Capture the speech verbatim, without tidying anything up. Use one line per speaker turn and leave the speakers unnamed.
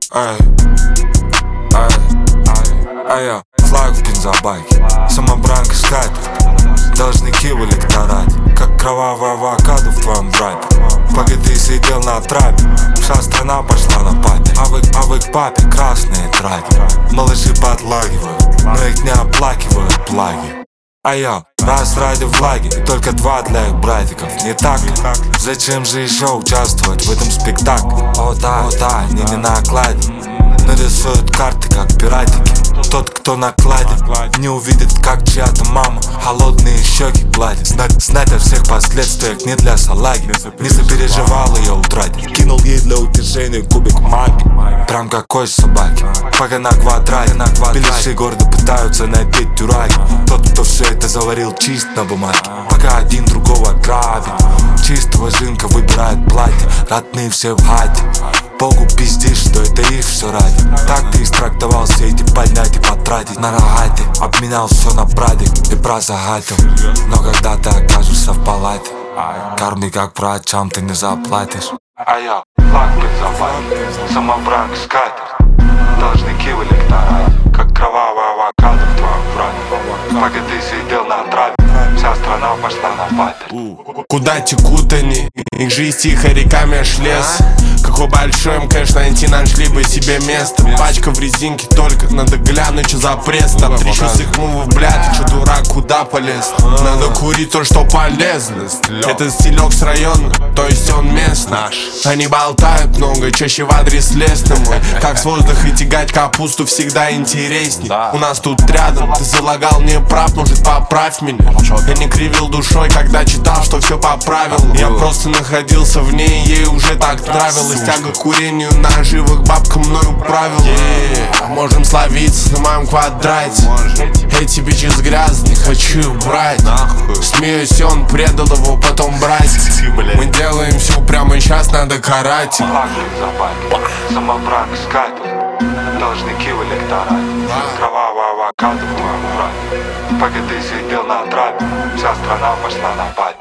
Ай, ай, ай, я флаг в бензобаке, самобранка скайп, должники в электорате, как кровавая авокадо в твоем брате. Пока ты сидел на трапе, вся страна пошла на папе. А вы, а вы к папе красные траки. Малыши подлагивают, но их не оплакивают плаги. А я раз ради влаги, и только два для их братиков. Не так ли? Зачем же еще участвовать в этом спектакле? О да, о да, они не на окладе нарисуют карты, как пиратики. Тот, кто на кладе, не увидит, как чья-то мама холодные щеки гладит. Знать, знать о всех последствиях не для салаги. Не сопереживал ее утратить, кинул ей для утешения кубик маги. Прям как кость собаки, пока на квадрате, на квадрате. Беляши гордо пытаются найти тюраги. Тот, кто все это заварил, чист на бумаге, пока один другого грабит. Чистого жинка выбирает платье, родные все в хате. Богу пиздишь, что это их все ради. Так ты истрактовал все эти поднять и потратить на рогате. Обменял все на прадик и прозагатил. Но когда ты окажешься в палате, карми как врачам ты не заплатишь. А я флаг бензобаке, самобранка скатерть, должники в электорате, как кровавая авокадо в твоем брате. Пока ты сидел на трапе, вся страна пошла на папе.
Куда текут они? Их жизнь тихо реками аж лес. Какой большой им, конечно, найти нашли бы себе место. Пачка в резинке, только надо глянуть, что за пресс. Там три часовых мувов, блядь, ты чё, дурак, куда полез? Надо курить то, что полезно. Это стилек с района, то есть он местный. Они болтают много, чаще в адрес лесный мой. Как с воздуха тягать капусту всегда интересней. У нас тут рядом, ты залагал мне прав, может поправь меня. Я не кривил душой, когда читал, что все по правилам. Я просто находился в ней, ей уже так нравилось. Тяга к курению, наживок, бабка мною правила. yeah. Можем словиться на моем квадрате. Эти бичи грязные, хочу их брать. Смеюсь, он предал его, потом брать. Мы делаем все прямо сейчас, надо карать.
Флаг бензобаке, самобранка скатерть, должники в электорате, кровавая авокадо в твоем брате. Пока ты сидел на трапе, вся страна пошла на папе.